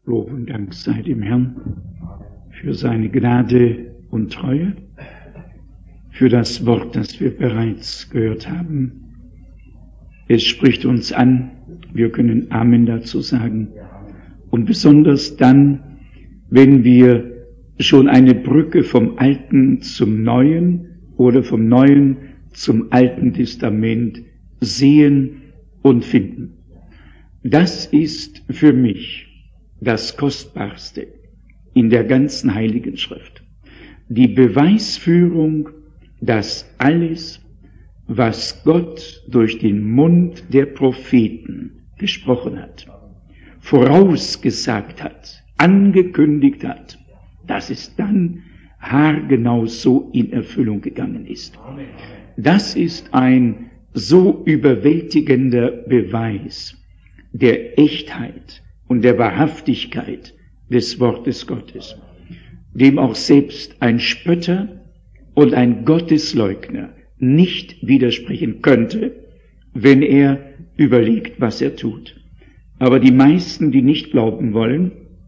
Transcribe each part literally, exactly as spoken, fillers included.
Lob und Dank sei dem Herrn für seine Gnade und Treue, für das Wort, das wir bereits gehört haben. Es spricht uns an, wir können Amen dazu sagen. Und besonders dann, wenn wir schon eine Brücke vom Alten zum Neuen oder vom Neuen zum Alten Testament sehen und finden. Das ist für mich das Kostbarste in der ganzen Heiligen Schrift. Die Beweisführung, dass alles, was Gott durch den Mund der Propheten gesprochen hat, vorausgesagt hat, angekündigt hat, dass es dann haargenau so in Erfüllung gegangen ist. Das ist ein so überwältigender Beweis der Echtheit und der Wahrhaftigkeit des Wortes Gottes, dem auch selbst ein Spötter und ein Gottesleugner nicht widersprechen könnte, wenn er überlegt, was er tut. Aber die meisten, die nicht glauben wollen,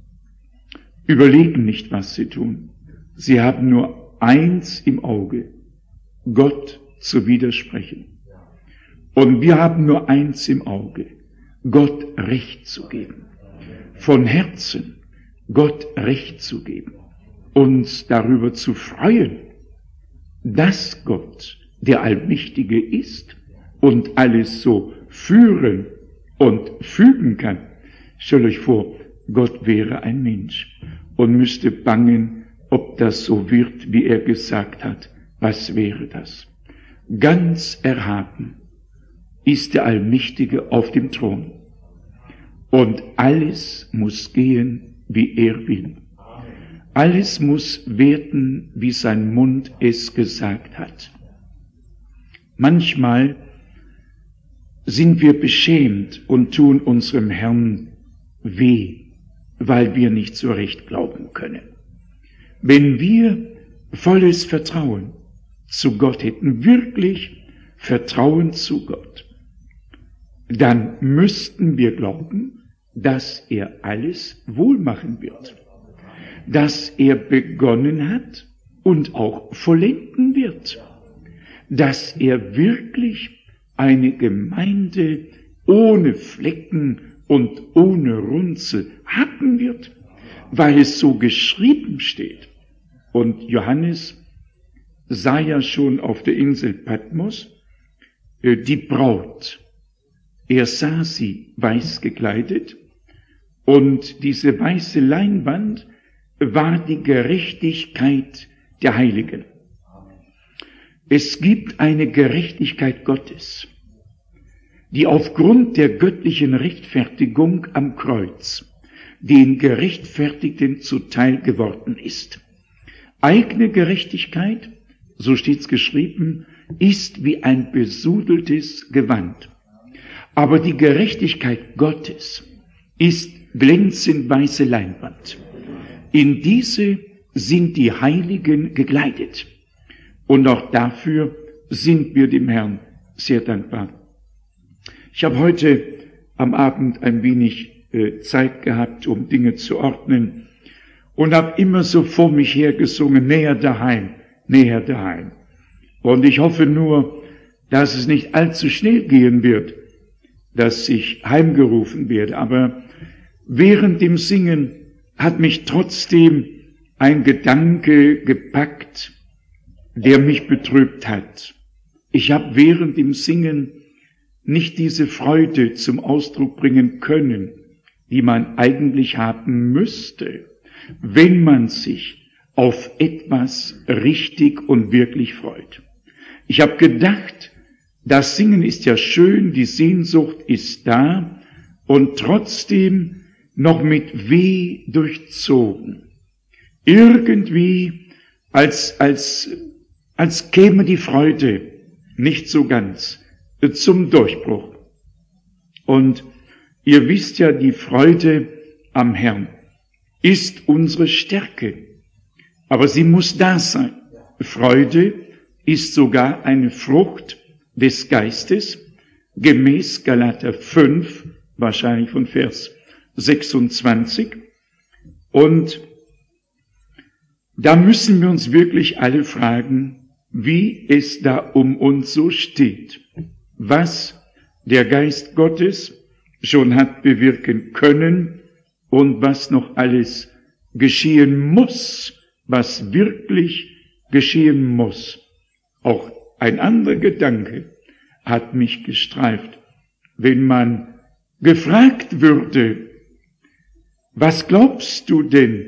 überlegen nicht, was sie tun. Sie haben nur eins im Auge, Gott zu widersprechen. Und wir haben nur eins im Auge, Gott Recht zu geben. Von Herzen Gott Recht zu geben. Uns darüber zu freuen, dass Gott der Allmächtige ist und alles so führen und fügen kann. Stellt euch vor, Gott wäre ein Mensch und müsste bangen, ob das so wird, wie er gesagt hat. Was wäre das? Ganz erhaben ist der Allmächtige auf dem Thron. Und alles muss gehen, wie er will. Alles muss werden, wie sein Mund es gesagt hat. Manchmal sind wir beschämt und tun unserem Herrn weh, weil wir nicht so recht glauben können. Wenn wir volles Vertrauen zu Gott hätten, wirklich Vertrauen zu Gott, dann müssten wir glauben, dass er alles wohl machen wird, dass er begonnen hat und auch vollenden wird, dass er wirklich eine Gemeinde ohne Flecken und ohne Runzel haben wird, weil es so geschrieben steht. Und Johannes sah ja schon auf der Insel Patmos die Braut. Er sah sie weiß gekleidet und diese weiße Leinwand war die Gerechtigkeit der Heiligen. Es gibt eine Gerechtigkeit Gottes, die aufgrund der göttlichen Rechtfertigung am Kreuz den Gerechtfertigten zuteil geworden ist. Eigene Gerechtigkeit, so steht's geschrieben, ist wie ein besudeltes Gewand. Aber die Gerechtigkeit Gottes ist glänzend weiße Leinwand. In diese sind die Heiligen gekleidet. Und auch dafür sind wir dem Herrn sehr dankbar. Ich habe heute am Abend ein wenig äh, Zeit gehabt, um Dinge zu ordnen und habe immer so vor mich her gesungen, näher daheim, näher daheim. Und ich hoffe nur, dass es nicht allzu schnell gehen wird, dass ich heimgerufen werde. Aber während dem Singen hat mich trotzdem ein Gedanke gepackt, der mich betrübt hat. Ich habe während dem Singen nicht diese Freude zum Ausdruck bringen können, die man eigentlich haben müsste, wenn man sich auf etwas richtig und wirklich freut. Ich habe gedacht, das Singen ist ja schön, die Sehnsucht ist da und trotzdem noch mit Weh durchzogen. Irgendwie als, als, als käme die Freude nicht so ganz zum Durchbruch. Und ihr wisst ja, die Freude am Herrn ist unsere Stärke. Aber sie muss da sein. Freude ist sogar eine Frucht des Geistes, gemäß Galater fünf, wahrscheinlich von Vers sechsundzwanzig. Und da müssen wir uns wirklich alle fragen, wie es da um uns so steht, was der Geist Gottes schon hat bewirken können und was noch alles geschehen muss, was wirklich geschehen muss. Auch ein anderer Gedanke hat mich gestreift. Wenn man gefragt würde, was glaubst du denn,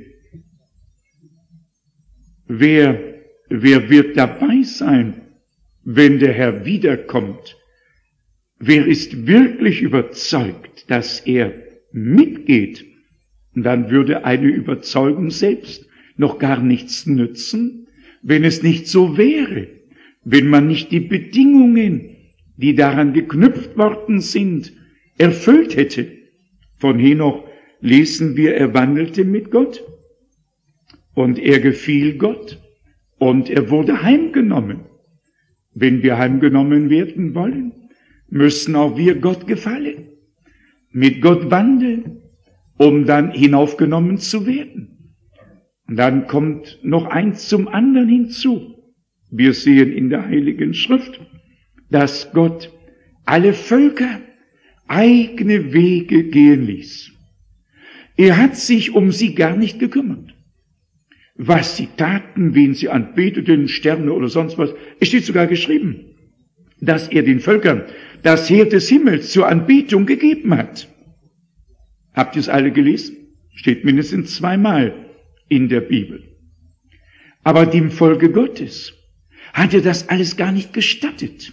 wer, wer wird dabei sein, wenn der Herr wiederkommt? Wer ist wirklich überzeugt, dass er mitgeht? Und dann würde eine Überzeugung selbst noch gar nichts nützen, wenn es nicht so wäre, wenn man nicht die Bedingungen, die daran geknüpft worden sind, erfüllt hätte. Von Henoch lesen wir, er wandelte mit Gott und er gefiel Gott und er wurde heimgenommen. Wenn wir heimgenommen werden wollen, müssen auch wir Gott gefallen, mit Gott wandeln, um dann hinaufgenommen zu werden. Und dann kommt noch eins zum anderen hinzu. Wir sehen in der Heiligen Schrift, dass Gott alle Völker eigene Wege gehen ließ. Er hat sich um sie gar nicht gekümmert. Was sie taten, wen sie anbeteten, Sterne oder sonst was, es steht sogar geschrieben, dass er den Völkern das Heer des Himmels zur Anbetung gegeben hat. Habt ihr es alle gelesen? Steht mindestens zweimal in der Bibel. Aber dem Volke Gottes hat er das alles gar nicht gestattet.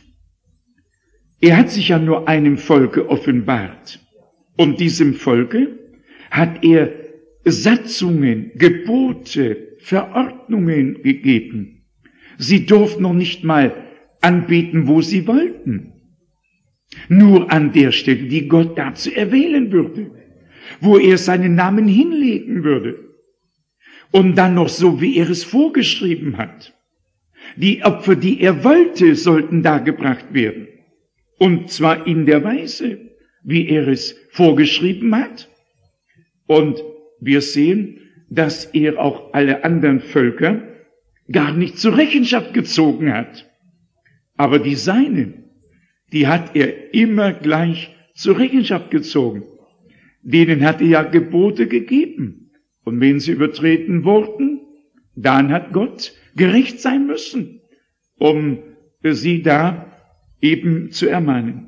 Er hat sich ja nur einem Volke offenbart. Und diesem Volke hat er Satzungen, Gebote, Verordnungen gegeben. Sie durften noch nicht mal anbeten, wo sie wollten. Nur an der Stelle, die Gott dazu erwählen würde, wo er seinen Namen hinlegen würde. Und dann noch so, wie er es vorgeschrieben hat. Die Opfer, die er wollte, sollten dargebracht werden. Und zwar in der Weise, wie er es vorgeschrieben hat. Und wir sehen, dass er auch alle anderen Völker gar nicht zur Rechenschaft gezogen hat. Aber die Seinen, die hat er immer gleich zur Rechenschaft gezogen. Denen hat er ja Gebote gegeben. Und wenn sie übertreten wurden, dann hat Gott gerecht sein müssen, um sie da eben zu ermahnen.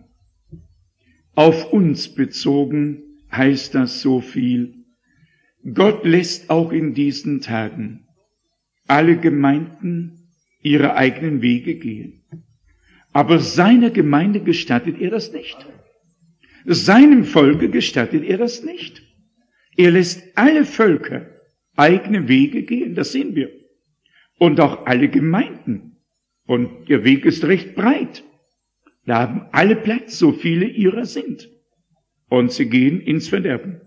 Auf uns bezogen heißt das so viel. Gott lässt auch in diesen Tagen alle Gemeinden ihre eigenen Wege gehen. Aber seiner Gemeinde gestattet er das nicht. Seinem Volke gestattet er das nicht. Er lässt alle Völker eigene Wege gehen, das sehen wir. Und auch alle Gemeinden. Und der Weg ist recht breit. Da haben alle Platz, so viele ihrer sind. Und sie gehen ins Verderben.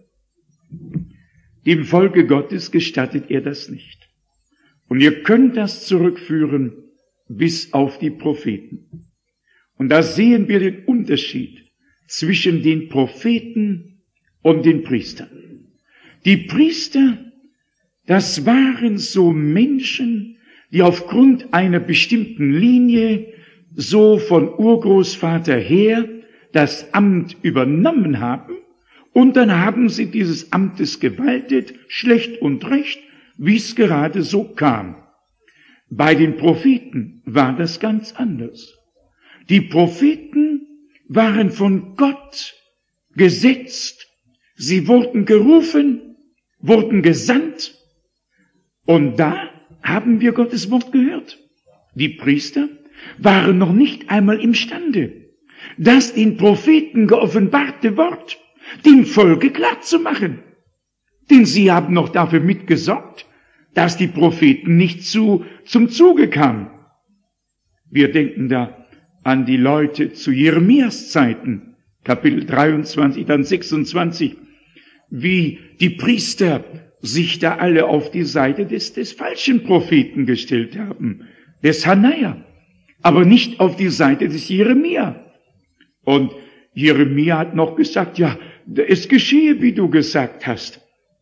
Dem Volke Gottes gestattet er das nicht. Und ihr könnt das zurückführen bis auf die Propheten. Und da sehen wir den Unterschied zwischen den Propheten und den Priestern. Die Priester, das waren so Menschen, die aufgrund einer bestimmten Linie so von Urgroßvater her das Amt übernommen haben und dann haben sie dieses Amtes gewaltet, schlecht und recht, wie es gerade so kam. Bei den Propheten war das ganz anders. Die Propheten waren von Gott gesetzt. Sie wurden gerufen, wurden gesandt. Und da haben wir Gottes Wort gehört. Die Priester waren noch nicht einmal imstande, das den Propheten geoffenbarte Wort dem Volke klar zu machen. Denn sie haben noch dafür mitgesorgt, dass die Propheten nicht zu, zum Zuge kamen. Wir denken da an die Leute zu Jeremias Zeiten, Kapitel dreiundzwanzig, dann sechsundzwanzig, wie die Priester sich da alle auf die Seite des, des falschen Propheten gestellt haben, des Hanaja, aber nicht auf die Seite des Jeremia. Und Jeremia hat noch gesagt, ja, es geschehe, wie du gesagt hast,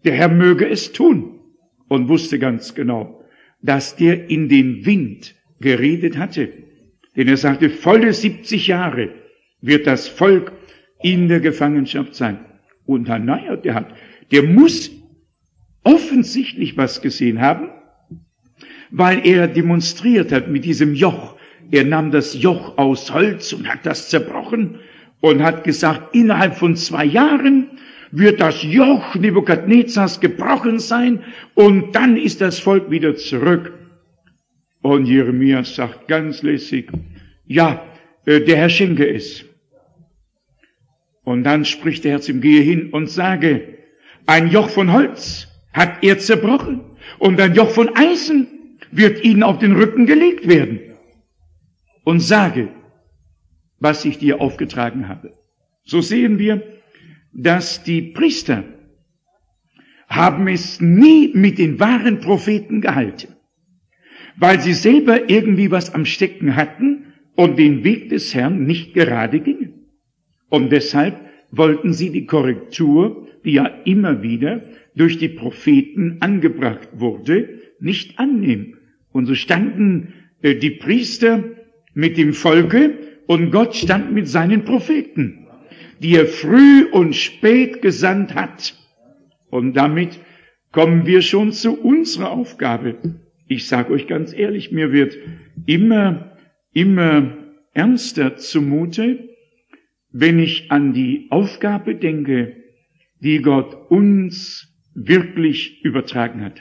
der Herr möge es tun, und wusste ganz genau, dass der in den Wind geredet hatte. Denn er sagte, volle siebzig Jahre wird das Volk in der Gefangenschaft sein. Und Hanania, der hat, der muss offensichtlich was gesehen haben, weil er demonstriert hat mit diesem Joch. Er nahm das Joch aus Holz und hat das zerbrochen und hat gesagt, innerhalb von zwei Jahren wird das Joch Nebukadnezars gebrochen sein und dann ist das Volk wieder zurück. Und Jeremia sagt ganz lässig, ja, der Herr schenke es. Und dann spricht der Herr zu ihm, gehe hin und sage, ein Joch von Holz hat er zerbrochen und ein Joch von Eisen wird ihnen auf den Rücken gelegt werden. Und sage, was ich dir aufgetragen habe. So sehen wir, dass die Priester haben es nie mit den wahren Propheten gehalten, weil sie selber irgendwie was am Stecken hatten und den Weg des Herrn nicht gerade gingen. Und deshalb wollten sie die Korrektur, die ja immer wieder durch die Propheten angebracht wurde, nicht annehmen. Und so standen äh, die Priester mit dem Volke und Gott stand mit seinen Propheten, die er früh und spät gesandt hat. Und damit kommen wir schon zu unserer Aufgabe. Ich sage euch ganz ehrlich, mir wird immer, immer ernster zumute, wenn ich an die Aufgabe denke, die Gott uns wirklich übertragen hat.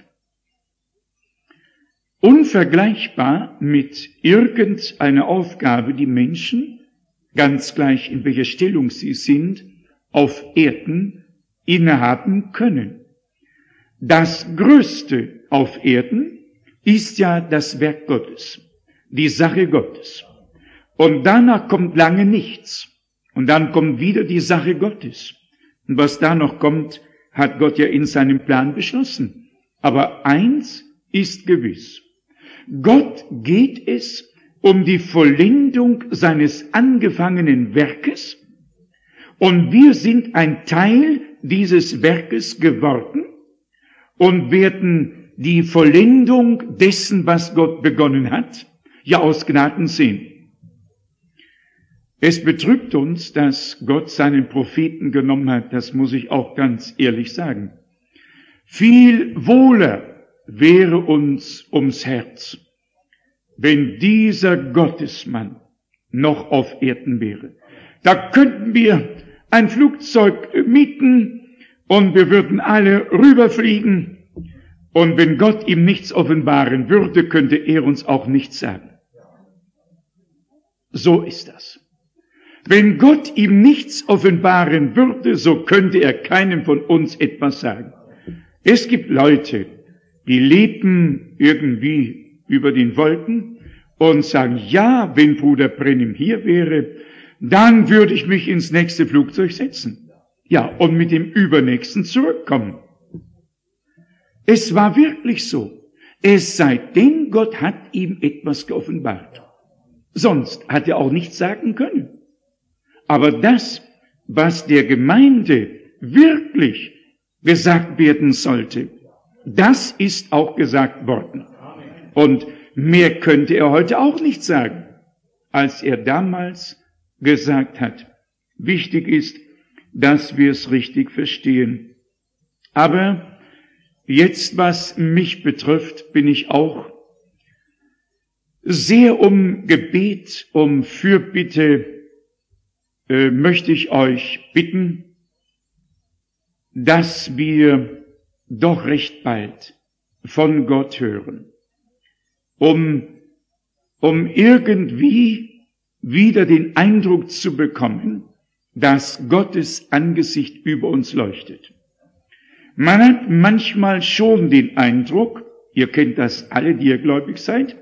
Unvergleichbar mit irgendeiner Aufgabe, die Menschen, ganz gleich in welcher Stellung sie sind, auf Erden innehaben können. Das Größte auf Erden ist ja das Werk Gottes, die Sache Gottes. Und danach kommt lange nichts. Und dann kommt wieder die Sache Gottes. Und was da noch kommt, hat Gott ja in seinem Plan beschlossen. Aber eins ist gewiss. Gott geht es um die Vollendung seines angefangenen Werkes und wir sind ein Teil dieses Werkes geworden und werden die Vollendung dessen, was Gott begonnen hat, ja aus Gnaden sehen. Es betrübt uns, dass Gott seinen Propheten genommen hat, das muss ich auch ganz ehrlich sagen. Viel wohler wäre uns ums Herz, wenn dieser Gottesmann noch auf Erden wäre. Da könnten wir ein Flugzeug mieten und wir würden alle rüberfliegen. Und wenn Gott ihm nichts offenbaren würde, könnte er uns auch nichts sagen. So ist das. Wenn Gott ihm nichts offenbaren würde, so könnte er keinem von uns etwas sagen. Es gibt Leute, die leben irgendwie über den Wolken und sagen, ja, wenn Bruder Brennim hier wäre, dann würde ich mich ins nächste Flugzeug setzen. Ja, und mit dem übernächsten zurückkommen. Es war wirklich so. Es sei denn, Gott hat ihm etwas geoffenbart. Sonst hat er auch nichts sagen können. Aber das, was der Gemeinde wirklich gesagt werden sollte, das ist auch gesagt worden. Und mehr könnte er heute auch nicht sagen, als er damals gesagt hat. Wichtig ist, dass wir es richtig verstehen. Aber jetzt, was mich betrifft, bin ich auch sehr um Gebet, um Fürbitte, äh, möchte ich euch bitten, dass wir doch recht bald von Gott hören, um, um irgendwie wieder den Eindruck zu bekommen, dass Gottes Angesicht über uns leuchtet. Man hat manchmal schon den Eindruck, ihr kennt das alle, die ihr gläubig seid,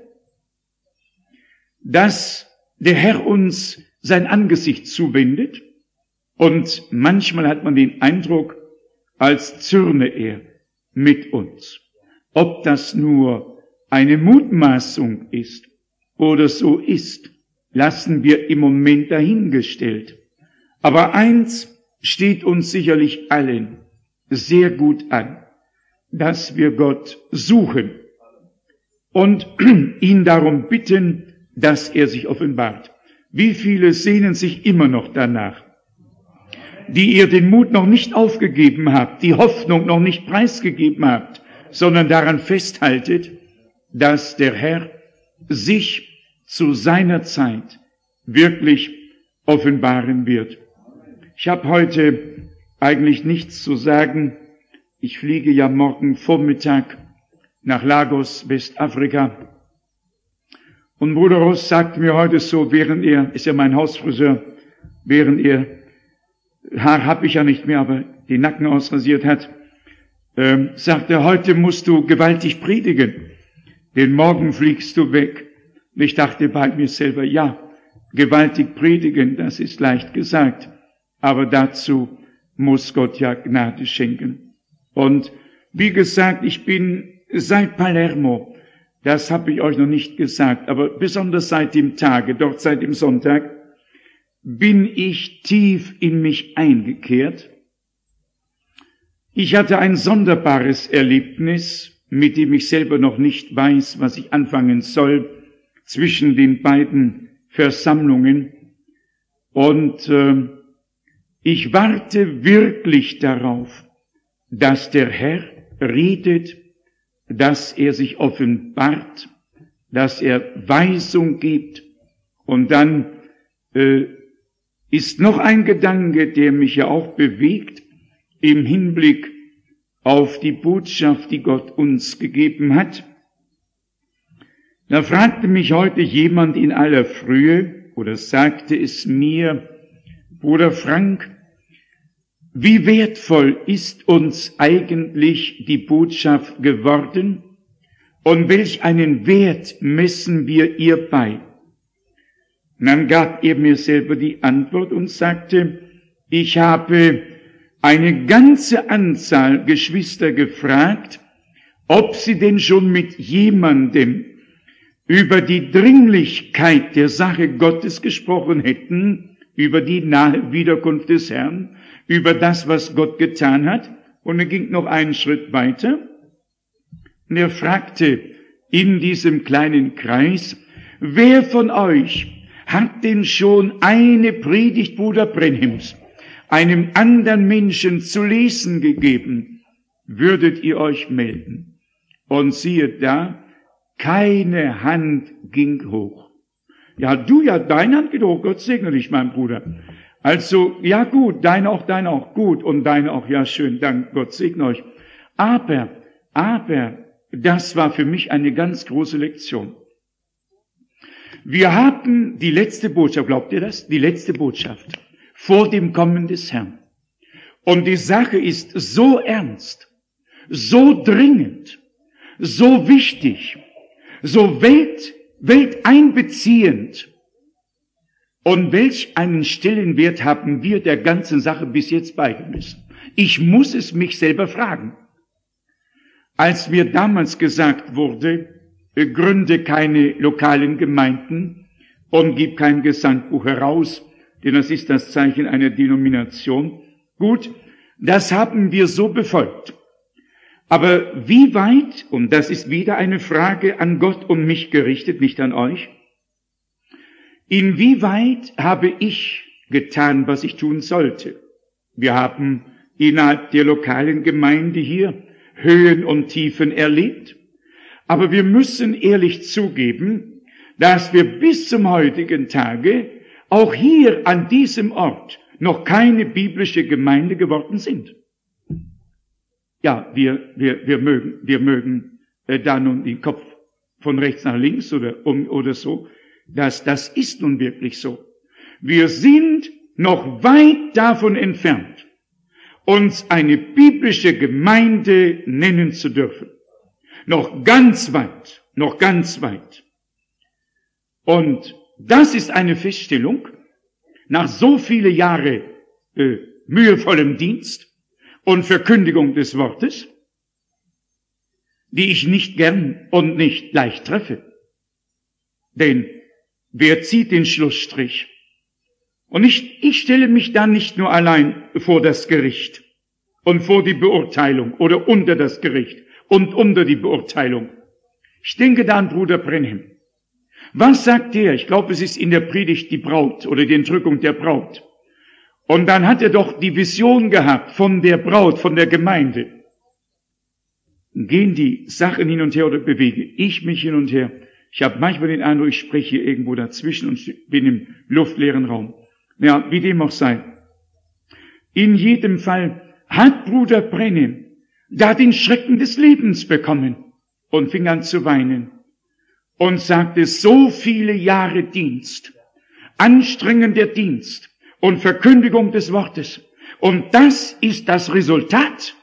dass der Herr uns sein Angesicht zuwendet und manchmal hat man den Eindruck, als zürne er mit uns. Ob das nur eine Mutmaßung ist oder so ist, lassen wir im Moment dahingestellt. Aber eins steht uns sicherlich allen sehr gut an. dass wir Gott suchen und ihn darum bitten, dass er sich offenbart. Wie viele sehnen sich immer noch danach, die ihr den Mut noch nicht aufgegeben habt, die Hoffnung noch nicht preisgegeben habt, sondern daran festhaltet, dass der Herr sich zu seiner Zeit wirklich offenbaren wird. Ich habe heute eigentlich nichts zu sagen. Ich fliege ja morgen Vormittag nach Lagos, Westafrika. Und Bruder Ross sagt mir heute so, während er, ist ja mein Hausfriseur, während er, Haar habe ich ja nicht mehr, aber die Nacken ausrasiert hat, ähm, sagt er, heute musst du gewaltig predigen, denn morgen fliegst du weg. Und ich dachte bei mir selber, ja, gewaltig predigen, das ist leicht gesagt, aber dazu muss Gott ja Gnade schenken. Und wie gesagt, ich bin seit Palermo, das habe ich euch noch nicht gesagt, aber besonders seit dem Tage, dort seit dem Sonntag, bin ich tief in mich eingekehrt. Ich hatte ein sonderbares Erlebnis, mit dem ich selber noch nicht weiß, was ich anfangen soll, zwischen den beiden Versammlungen. Und äh, ich warte wirklich darauf, dass der Herr redet, dass er sich offenbart, dass er Weisung gibt. Und dann äh, ist noch ein Gedanke, der mich ja auch bewegt, im Hinblick auf die Botschaft, die Gott uns gegeben hat. Da fragte mich heute jemand in aller Frühe oder sagte es mir, Bruder Frank, wie wertvoll ist uns eigentlich die Botschaft geworden und welch einen Wert messen wir ihr bei? Und dann gab er mir selber die Antwort und sagte, ich habe eine ganze Anzahl Geschwister gefragt, ob sie denn schon mit jemandem über die Dringlichkeit der Sache Gottes gesprochen hätten, über die nahe Wiederkunft des Herrn, über das, was Gott getan hat. Und er ging noch einen Schritt weiter. Und er fragte in diesem kleinen Kreis, wer von euch hat denn schon eine Predigt Bruder Brenhims einem anderen Menschen zu lesen gegeben? Würdet ihr euch melden? Und siehe da, keine Hand ging hoch. Ja, du, ja, deine Hand geht hoch, Gott segne dich, mein Bruder. Also, ja gut, deine auch, deine auch, gut, und deine auch, ja schön, Dank, Gott segne euch. Aber, aber, das war für mich eine ganz große Lektion. Wir haben die letzte Botschaft, glaubt ihr das? Die letzte Botschaft vor dem Kommen des Herrn. Und die Sache ist so ernst, so dringend, so wichtig, so welt, welteinbeziehend. Und welch einen Stellenwert haben wir der ganzen Sache bis jetzt beigemessen? Ich muss es mich selber fragen. Als mir damals gesagt wurde, gründe keine lokalen Gemeinden und gib kein Gesandbuch heraus, denn das ist das Zeichen einer Denomination. Gut, das haben wir so befolgt. Aber wie weit, und das ist wieder eine Frage an Gott und mich gerichtet, nicht an euch, inwieweit habe ich getan, was ich tun sollte? Wir haben innerhalb der lokalen Gemeinde hier Höhen und Tiefen erlebt. Aber wir müssen ehrlich zugeben, dass wir bis zum heutigen Tage auch hier an diesem Ort noch keine biblische Gemeinde geworden sind. Ja, wir, wir, wir mögen, wir mögen äh, da nun den Kopf von rechts nach links oder um oder so. Das, das ist nun wirklich so. Wir sind noch weit davon entfernt, uns eine biblische Gemeinde nennen zu dürfen. Noch ganz weit, noch ganz weit. Und das ist eine Feststellung, nach so viele Jahre äh, mühevollem Dienst und Verkündigung des Wortes, die ich nicht gern und nicht leicht treffe. Denn wer zieht den Schlussstrich? Und ich, ich stelle mich dann nicht nur allein vor das Gericht und vor die Beurteilung oder unter das Gericht und unter die Beurteilung. Ich denke da an Bruder Brenhem. Was sagt er? Ich glaube, es ist in der Predigt die Braut oder die Entrückung der Braut. Und dann hat er doch die Vision gehabt von der Braut, von der Gemeinde. Gehen die Sachen hin und her oder bewege ich mich hin und her? Ich habe manchmal den Eindruck, ich spreche hier irgendwo dazwischen und bin im luftleeren Raum. Ja, wie dem auch sei. In jedem Fall hat Bruder Brenhem da den Schrecken des Lebens bekommen und fing an zu weinen und sagte, so viele Jahre Dienst, anstrengender Dienst und Verkündigung des Wortes. Und das ist das Resultat.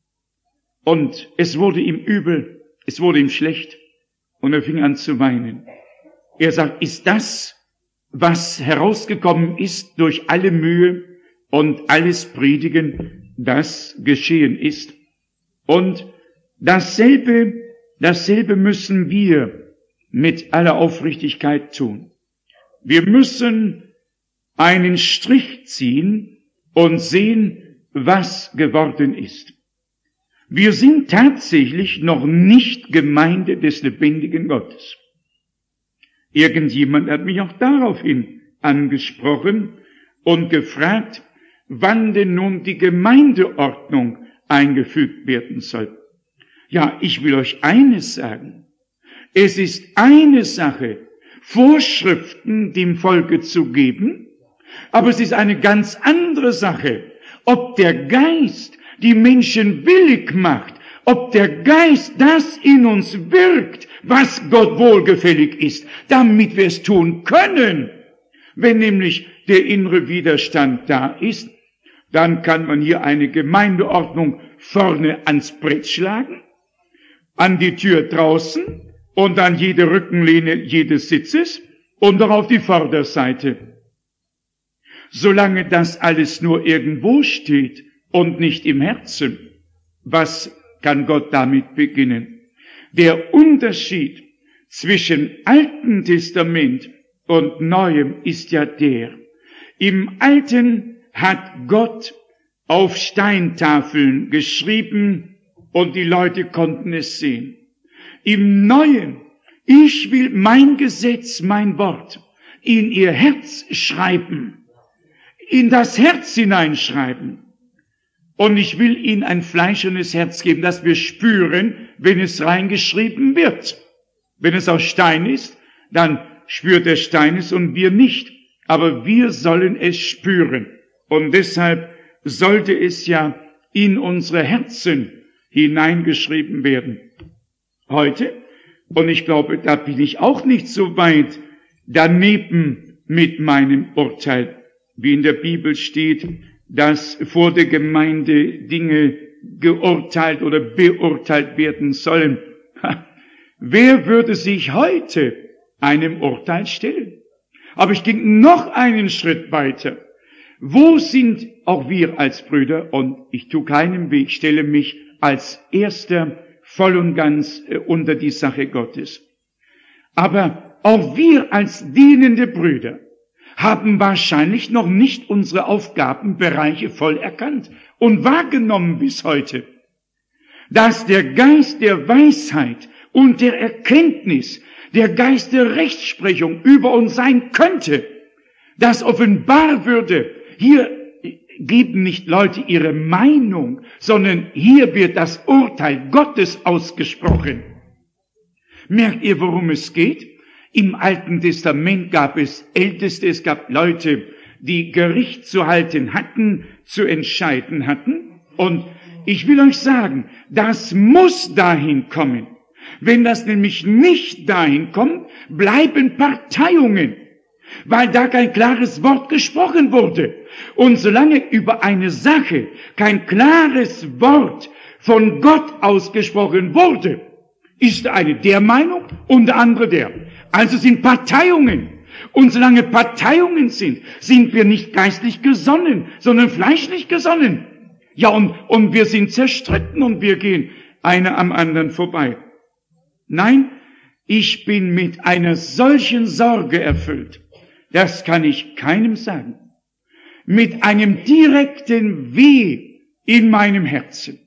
Und es wurde ihm übel, es wurde ihm schlecht und er fing an zu weinen. Er sagt, ist das, was herausgekommen ist durch alle Mühe und alles Predigen, das geschehen ist? Und dasselbe, dasselbe müssen wir mit aller Aufrichtigkeit tun. Wir müssen einen Strich ziehen und sehen, was geworden ist. Wir sind tatsächlich noch nicht Gemeinde des lebendigen Gottes. Irgendjemand hat mich auch daraufhin angesprochen und gefragt, wann denn nun die Gemeindeordnung eingefügt werden soll. Ja, ich will euch eines sagen. Es ist eine Sache, Vorschriften dem Volke zu geben, aber es ist eine ganz andere Sache, ob der Geist die Menschen willig macht, ob der Geist das in uns wirkt, was Gott wohlgefällig ist, damit wir es tun können. Wenn nämlich der innere Widerstand da ist, dann kann man hier eine Gemeindeordnung vorne ans Brett schlagen, an die Tür draußen und an jede Rückenlehne jedes Sitzes und auch auf die Vorderseite. Solange das alles nur irgendwo steht und nicht im Herzen, was kann Gott damit beginnen? Der Unterschied zwischen Alten Testament und Neuem ist ja der, im Alten hat Gott auf Steintafeln geschrieben und die Leute konnten es sehen. Im Neuen, ich will mein Gesetz, mein Wort in ihr Herz schreiben, in das Herz hineinschreiben. Und ich will ihnen ein fleischernes Herz geben, dass wir spüren, wenn es reingeschrieben wird. Wenn es aus Stein ist, dann spürt der Stein es und wir nicht. Aber wir sollen es spüren. Und deshalb sollte es ja in unsere Herzen hineingeschrieben werden. Heute, und ich glaube, da bin ich auch nicht so weit daneben mit meinem Urteil, wie in der Bibel steht, dass vor der Gemeinde Dinge geurteilt oder beurteilt werden sollen. Wer würde sich heute einem Urteil stellen? Aber ich ging noch einen Schritt weiter. Wo sind auch wir als Brüder, und ich tue keinen Weg, stelle mich als Erster voll und ganz unter die Sache Gottes. Aber auch wir als dienende Brüder haben wahrscheinlich noch nicht unsere Aufgabenbereiche voll erkannt und wahrgenommen bis heute. Dass der Geist der Weisheit und der Erkenntnis, der Geist der Rechtsprechung über uns sein könnte, das offenbar würde. Hier geben nicht Leute ihre Meinung, sondern hier wird das Urteil Gottes ausgesprochen. Merkt ihr, worum es geht? Im Alten Testament gab es Älteste, es gab Leute, die Gericht zu halten hatten, zu entscheiden hatten. Und ich will euch sagen, das muss dahin kommen. Wenn das nämlich nicht dahin kommt, bleiben Parteiungen, weil da kein klares Wort gesprochen wurde. Und solange über eine Sache kein klares Wort von Gott ausgesprochen wurde, ist der eine der Meinung und der andere der. Also sind Parteiungen. Und solange Parteiungen sind, sind wir nicht geistlich gesonnen, sondern fleischlich gesonnen. Ja, und, und wir sind zerstritten und wir gehen einer am anderen vorbei. Nein, ich bin mit einer solchen Sorge erfüllt. Das kann ich keinem sagen. Mit einem direkten Weh in meinem Herzen.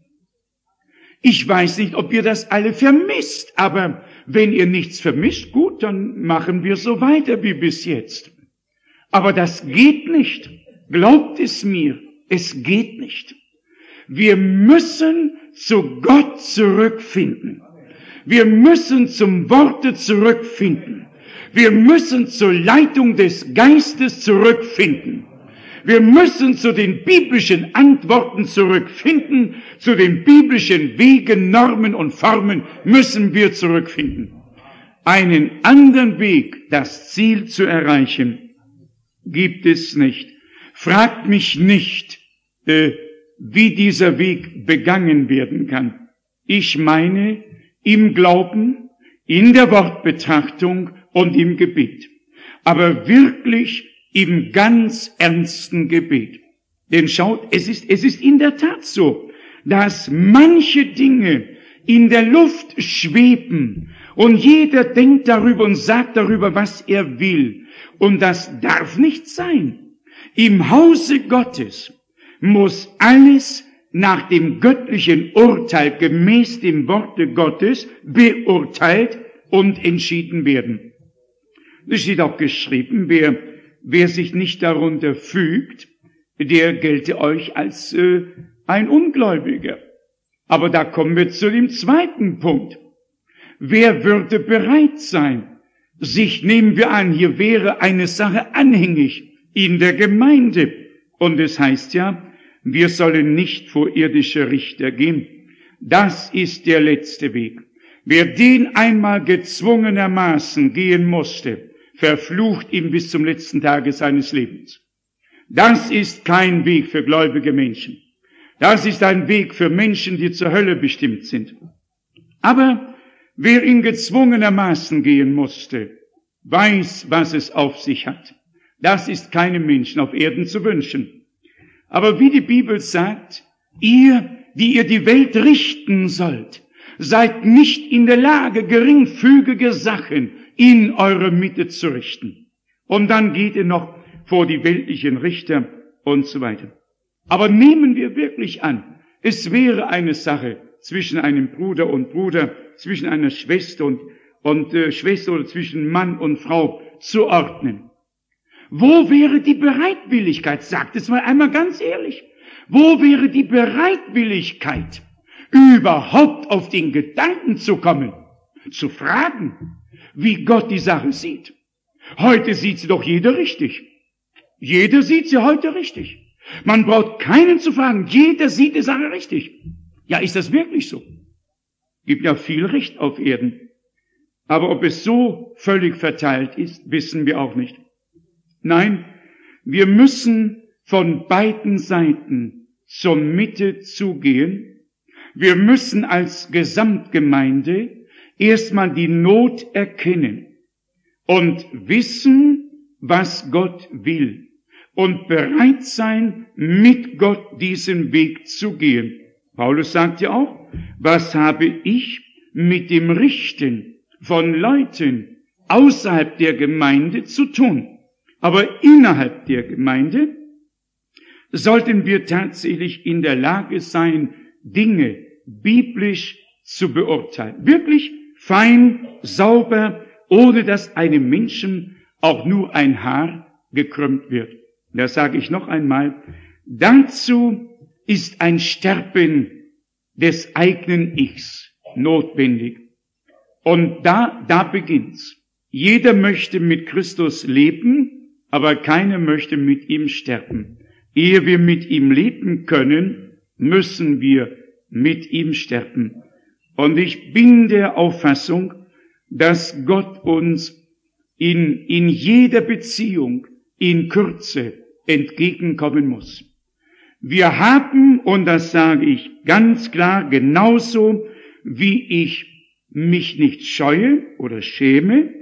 Ich weiß nicht, ob ihr das alle vermisst, aber wenn ihr nichts vermisst, gut, dann machen wir so weiter wie bis jetzt. Aber das geht nicht. Glaubt es mir, es geht nicht. Wir müssen zu Gott zurückfinden. Wir müssen zum Worte zurückfinden. Wir müssen zur Leitung des Geistes zurückfinden. Wir müssen zu den biblischen Antworten zurückfinden, zu den biblischen Wegen, Normen und Formen müssen wir zurückfinden. Einen anderen Weg, das Ziel zu erreichen, gibt es nicht. Fragt mich nicht, äh, wie dieser Weg begangen werden kann. Ich meine, im Glauben, in der Wortbetrachtung und im Gebet. Aber wirklich im ganz ernsten Gebet. Denn schaut, es ist, es ist in der Tat so, dass manche Dinge in der Luft schweben und jeder denkt darüber und sagt darüber, was er will. Und das darf nicht sein. Im Hause Gottes muss alles nach dem göttlichen Urteil gemäß dem Worte Gottes beurteilt und entschieden werden. Es steht auch geschrieben, wer, wer sich nicht darunter fügt, der gelte euch als äh, ein Ungläubiger. Aber da kommen wir zu dem zweiten Punkt. Wer würde bereit sein, sich, nehmen wir an, hier wäre eine Sache anhängig in der Gemeinde. Und es heißt ja, wir sollen nicht vor irdische Richter gehen. Das ist der letzte Weg. Wer den einmal gezwungenermaßen gehen musste, verflucht ihn bis zum letzten Tage seines Lebens. Das ist kein Weg für gläubige Menschen. Das ist ein Weg für Menschen, die zur Hölle bestimmt sind. Aber wer ihn gezwungenermaßen gehen musste, weiß, was es auf sich hat. Das ist keinem Menschen auf Erden zu wünschen. Aber wie die Bibel sagt, ihr, die ihr die Welt richten sollt, seid nicht in der Lage, geringfügige Sachen in eurer Mitte zu richten. Und dann geht ihr noch vor die weltlichen Richter und so weiter. Aber nehmen wir wirklich an, es wäre eine Sache zwischen einem Bruder und Bruder, zwischen einer Schwester und, und äh, Schwester oder zwischen Mann und Frau zu ordnen. Wo wäre die Bereitwilligkeit? Sagt es mal einmal ganz ehrlich. Wo wäre die Bereitwilligkeit, überhaupt auf den Gedanken zu kommen, zu fragen, wie Gott die Sache sieht? Heute sieht sie doch jeder richtig. Jeder sieht sie heute richtig. Man braucht keinen zu fragen. Jeder sieht die Sache richtig. Ja, ist das wirklich so? Gibt ja viel Recht auf Erden. Aber ob es so völlig verteilt ist, wissen wir auch nicht. Nein, wir müssen von beiden Seiten zur Mitte zugehen. Wir müssen als Gesamtgemeinde erstmal die Not erkennen und wissen, was Gott will und bereit sein, mit Gott diesen Weg zu gehen. Paulus sagt ja auch, was habe ich mit dem Richten von Leuten außerhalb der Gemeinde zu tun? Aber innerhalb der Gemeinde sollten wir tatsächlich in der Lage sein, Dinge biblisch zu beurteilen. Wirklich fein, sauber, ohne dass einem Menschen auch nur ein Haar gekrümmt wird. Das sage ich noch einmal. Dazu ist ein Sterben des eigenen Ichs notwendig. Und da, da beginnt's. Jeder möchte mit Christus leben, aber keiner möchte mit ihm sterben. Ehe wir mit ihm leben können, müssen wir mit ihm sterben. Und ich bin der Auffassung, dass Gott uns in, in jeder Beziehung in Kürze entgegenkommen muss. Wir haben, und das sage ich ganz klar, genauso wie ich mich nicht scheue oder schäme,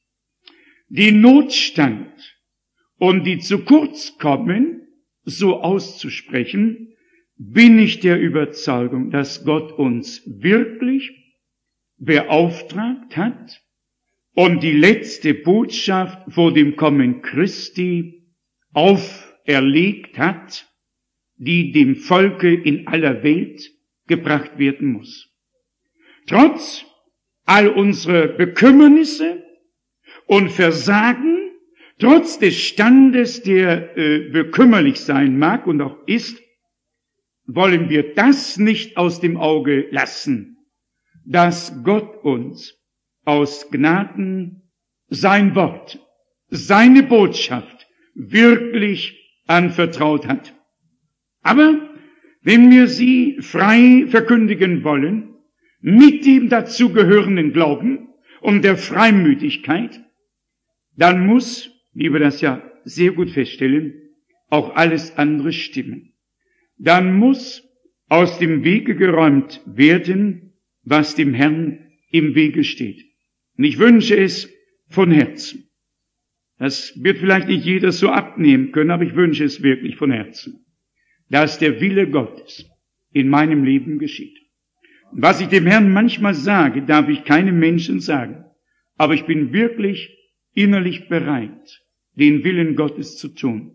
die Notstand und die zu kurz kommen, so auszusprechen, bin ich der Überzeugung, dass Gott uns wirklich beauftragt hat und die letzte Botschaft vor dem Kommen Christi auferlegt hat, die dem Volke in aller Welt gebracht werden muss. Trotz all unserer Bekümmernisse und Versagen, trotz des Standes, der äh, bekümmerlich sein mag und auch ist, wollen wir das nicht aus dem Auge lassen, dass Gott uns aus Gnaden sein Wort, seine Botschaft wirklich anvertraut hat. Aber wenn wir sie frei verkündigen wollen, mit dem dazugehörenden Glauben und der Freimütigkeit, dann muss, wie wir das ja sehr gut feststellen, auch alles andere stimmen. Dann muss aus dem Wege geräumt werden, was dem Herrn im Wege steht. Und ich wünsche es von Herzen. Das wird vielleicht nicht jeder so abnehmen können, aber ich wünsche es wirklich von Herzen, dass der Wille Gottes in meinem Leben geschieht. Und was ich dem Herrn manchmal sage, darf ich keinem Menschen sagen, aber ich bin wirklich innerlich bereit, den Willen Gottes zu tun,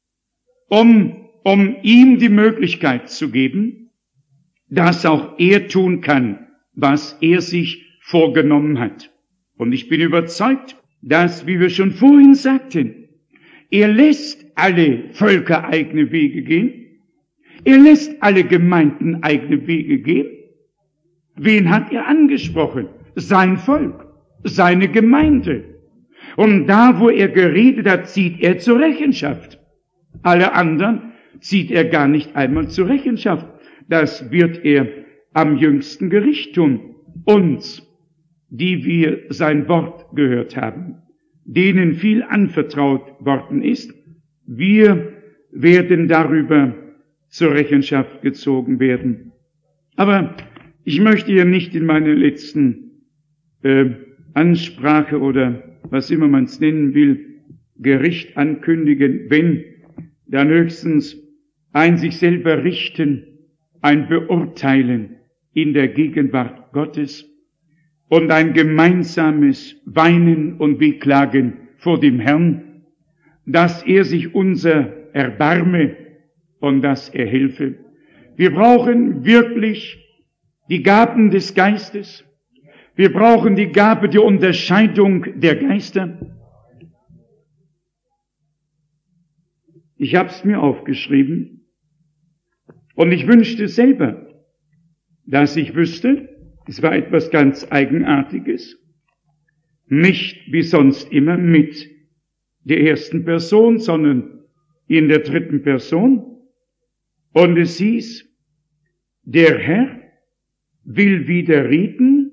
um, um ihm die Möglichkeit zu geben, dass auch er tun kann, was er sich vorgenommen hat. Und ich bin überzeugt, dass, wie wir schon vorhin sagten, er lässt alle Völker eigene Wege gehen, er lässt alle Gemeinden eigene Wege gehen. Wen hat er angesprochen? Sein Volk, seine Gemeinde. Und da, wo er geredet hat, zieht er zur Rechenschaft. Alle anderen zieht er gar nicht einmal zur Rechenschaft. Das wird er am jüngsten Gericht tun. Uns, die wir sein Wort gehört haben, denen viel anvertraut worden ist, wir werden darüber zur Rechenschaft gezogen werden. Aber ich möchte hier nicht in meiner letzten äh, Ansprache oder was immer man es nennen will, Gericht ankündigen, wenn dann höchstens ein sich selber richten, ein Beurteilen in der Gegenwart Gottes und ein gemeinsames Weinen und Wehklagen vor dem Herrn, dass er sich unser erbarme und dass er helfe. Wir brauchen wirklich die Gaben des Geistes. Wir brauchen die Gabe der Unterscheidung der Geister. Ich habe es mir aufgeschrieben und ich wünschte selber, dass ich wüsste, es war etwas ganz Eigenartiges, nicht wie sonst immer mit der ersten Person, sondern in der dritten Person. Und es hieß, der Herr will wieder reden.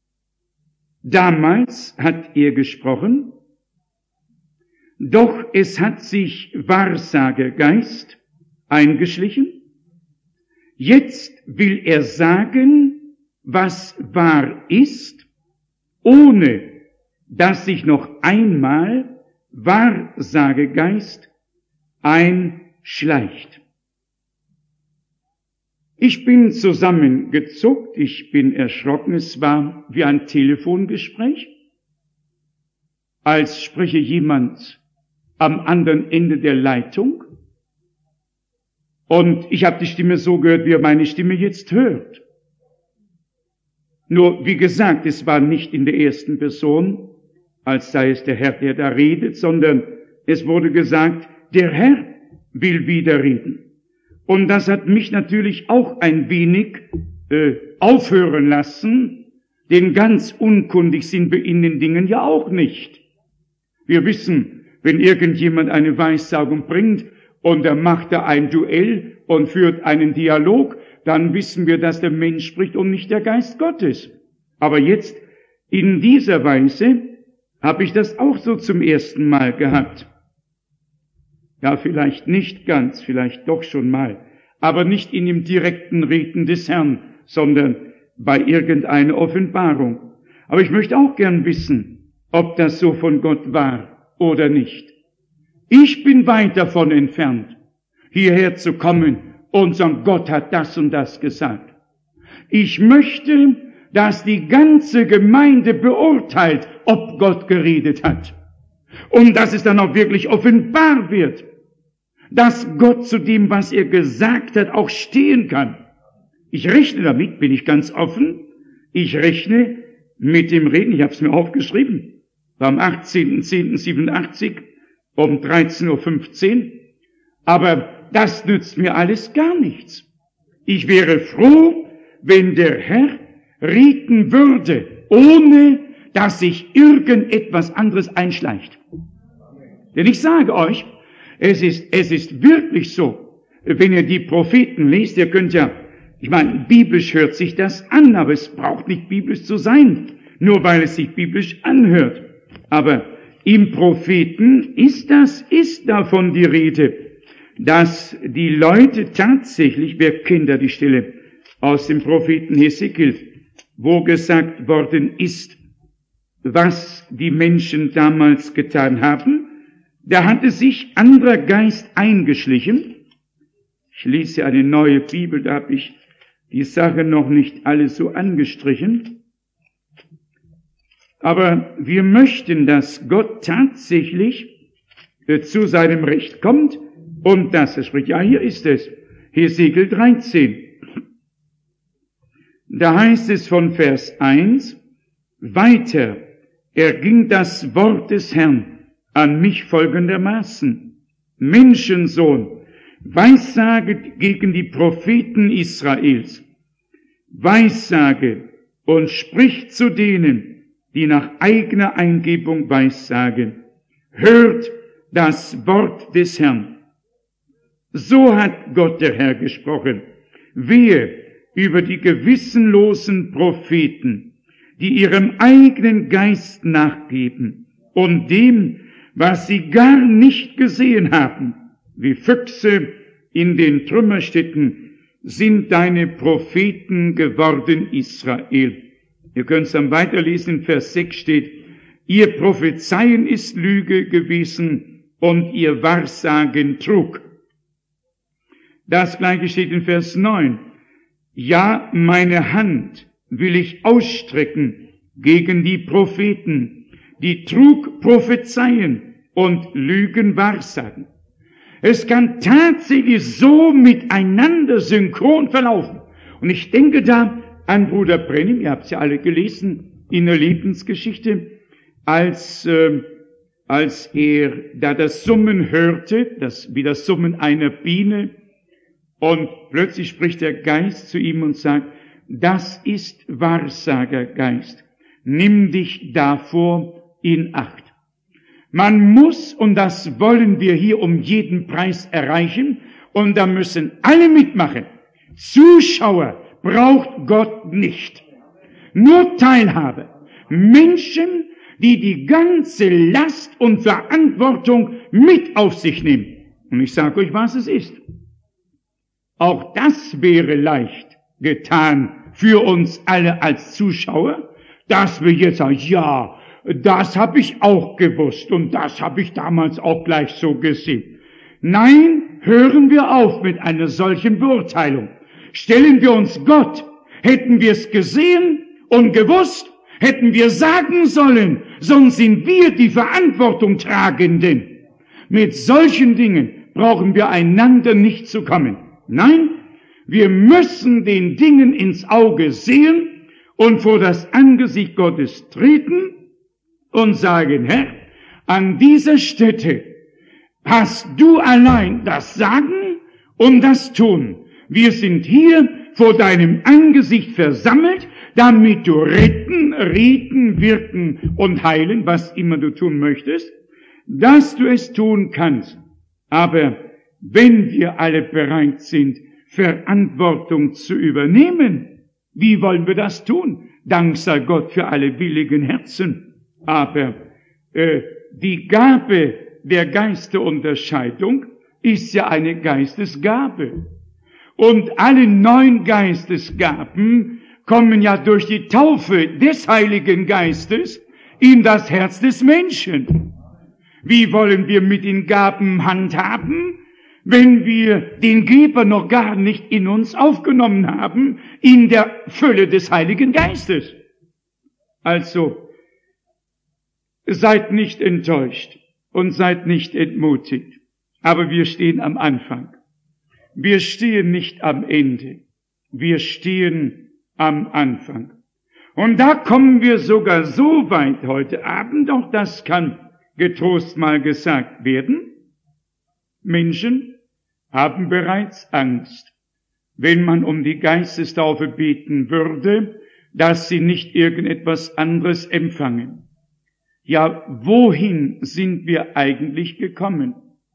Damals hat er gesprochen, doch es hat sich Wahrsagergeist eingeschlichen. Jetzt will er sagen, was wahr ist, ohne dass sich noch einmal Wahrsagegeist einschleicht. Ich bin zusammengezuckt, ich bin erschrocken, es war wie ein Telefongespräch, als spreche jemand am anderen Ende der Leitung und ich habe die Stimme so gehört, wie er meine Stimme jetzt hört. Nur, wie gesagt, es war nicht in der ersten Person, als sei es der Herr, der da redet, sondern es wurde gesagt, der Herr will wieder reden. Und das hat mich natürlich auch ein wenig äh, aufhören lassen, denn ganz unkundig sind wir in den Dingen ja auch nicht. Wir wissen, wenn irgendjemand eine Weissagung bringt und er macht da ein Duell und führt einen Dialog, dann wissen wir, dass der Mensch spricht und nicht der Geist Gottes. Aber jetzt, in dieser Weise, habe ich das auch so zum ersten Mal gehabt. Ja, vielleicht nicht ganz, vielleicht doch schon mal, aber nicht in dem direkten Reden des Herrn, sondern bei irgendeiner Offenbarung. Aber ich möchte auch gern wissen, ob das so von Gott war oder nicht. Ich bin weit davon entfernt, hierher zu kommen und sagen, Gott hat das und das gesagt. Ich möchte, dass die ganze Gemeinde beurteilt, ob Gott geredet hat. Und dass es dann auch wirklich offenbar wird. dass Gott zu dem, was er gesagt hat, auch stehen kann. Ich rechne damit, bin ich ganz offen, ich rechne mit dem Reden, ich habe es mir aufgeschrieben, am achtzehnten zehnten siebenundachtzig um dreizehn Uhr fünfzehn, aber das nützt mir alles gar nichts. Ich wäre froh, wenn der Herr reden würde, ohne dass sich irgendetwas anderes einschleicht. Denn ich sage euch, es ist, es ist wirklich so, wenn ihr die Propheten lest, ihr könnt ja, ich meine, biblisch hört sich das an, aber es braucht nicht biblisch zu sein, nur weil es sich biblisch anhört. Aber im Propheten ist das, ist davon die Rede, dass die Leute tatsächlich, wer kennt da die Stelle aus dem Propheten Hesekiel, wo gesagt worden ist, was die Menschen damals getan haben, da hatte sich anderer Geist eingeschlichen. Ich lese eine neue Bibel, da habe ich die Sache noch nicht alles so angestrichen. Aber wir möchten, dass Gott tatsächlich äh, zu seinem Recht kommt und dass er spricht. Ja, hier ist es, Hesekiel dreizehn. Da heißt es von Vers eins, weiter erging das Wort des Herrn an mich folgendermaßen: Menschensohn, weissage gegen die Propheten Israels, weissage und sprich zu denen, die nach eigener Eingebung weissagen. Hört das Wort des Herrn. So hat Gott der Herr gesprochen. Wehe über die gewissenlosen Propheten, die ihrem eigenen Geist nachgeben und dem, was sie gar nicht gesehen haben. Wie Füchse in den Trümmerstätten sind deine Propheten geworden, Israel. Ihr könnt es dann weiterlesen, in Vers sechs steht, ihr Prophezeien ist Lüge gewesen und ihr Wahrsagen Trug. Das gleiche steht in Vers neun. Ja, meine Hand will ich ausstrecken gegen die Propheten, die Trug prophezeien und Lügen wahrsagen. Es kann tatsächlich so miteinander synchron verlaufen. Und ich denke da an Bruder Brennim, ihr habt es ja alle gelesen, in der Lebensgeschichte, als, äh, als er da das Summen hörte, das, wie das Summen einer Biene, und plötzlich spricht der Geist zu ihm und sagt, das ist Wahrsagergeist. Nimm dich davor in Acht. Man muss, und das wollen wir hier um jeden Preis erreichen, und da müssen alle mitmachen. Zuschauer braucht Gott nicht. Nur Teilhabe. Menschen, die die ganze Last und Verantwortung mit auf sich nehmen. Und ich sage euch, was es ist. Auch das wäre leicht getan für uns alle als Zuschauer, dass wir jetzt sagen, ja, das habe ich auch gewusst und das habe ich damals auch gleich so gesehen. Nein, hören wir auf mit einer solchen Beurteilung. Stellen wir uns Gott. Hätten wir es gesehen und gewusst, hätten wir sagen sollen, sonst sind wir die Verantwortung tragenden. Mit solchen Dingen brauchen wir einander nicht zu kommen. Nein, wir müssen den Dingen ins Auge sehen und vor das Angesicht Gottes treten und sagen, Herr, an dieser Stätte hast du allein das Sagen und das Tun. Wir sind hier vor deinem Angesicht versammelt, damit du retten, reden, wirken und heilen, was immer du tun möchtest, dass du es tun kannst. Aber wenn wir alle bereit sind, Verantwortung zu übernehmen, wie wollen wir das tun? Dank sei Gott für alle willigen Herzen. Aber äh, die Gabe der Geisterunterscheidung ist ja eine Geistesgabe. Und alle neun Geistesgaben kommen ja durch die Taufe des Heiligen Geistes in das Herz des Menschen. Wie wollen wir mit den Gaben handhaben, wenn wir den Geber noch gar nicht in uns aufgenommen haben, in der Fülle des Heiligen Geistes? Also, seid nicht enttäuscht und seid nicht entmutigt. Aber wir stehen am Anfang. Wir stehen nicht am Ende. Wir stehen am Anfang. Und da kommen wir sogar so weit heute Abend, auch das kann getrost mal gesagt werden. Menschen haben bereits Angst, wenn man um die Geistestaufe beten würde, dass sie nicht irgendetwas anderes empfangen. Ja, wohin sind wir eigentlich gekommen?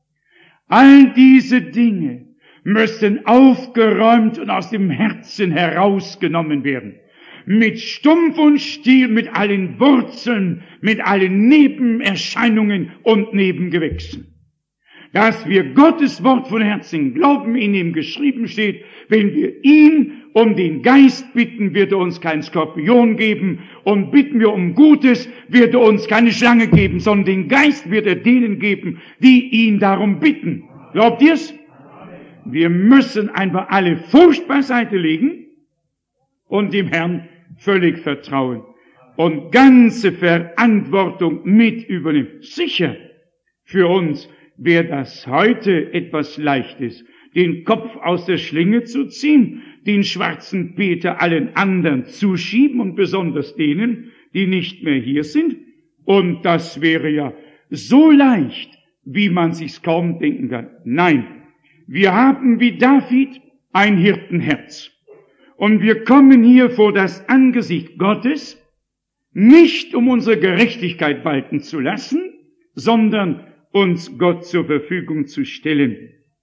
All diese Dinge müssen aufgeräumt und aus dem Herzen herausgenommen werden. Mit Stumpf und Stiel, mit allen Wurzeln, mit allen Nebenerscheinungen und Nebengewächsen. Dass wir Gottes Wort von Herzen glauben, in ihm geschrieben steht, wenn wir ihn um den Geist bitten, wird er uns keinen Skorpion geben, und bitten wir um Gutes, wird er uns keine Schlange geben, sondern den Geist wird er denen geben, die ihn darum bitten. Glaubt ihr's? Wir müssen einfach alle Furcht beiseite legen und dem Herrn völlig vertrauen und ganze Verantwortung mit übernehmen. Sicher, für uns wäre das heute etwas Leichtes, den Kopf aus der Schlinge zu ziehen, den schwarzen Peter allen anderen zuschieben und besonders denen, die nicht mehr hier sind. Und das wäre ja so leicht, wie man sich's kaum denken kann. Nein, wir haben wie David ein Hirtenherz. Und wir kommen hier vor das Angesicht Gottes, nicht um unsere Gerechtigkeit walten zu lassen, sondern uns Gott zur Verfügung zu stellen.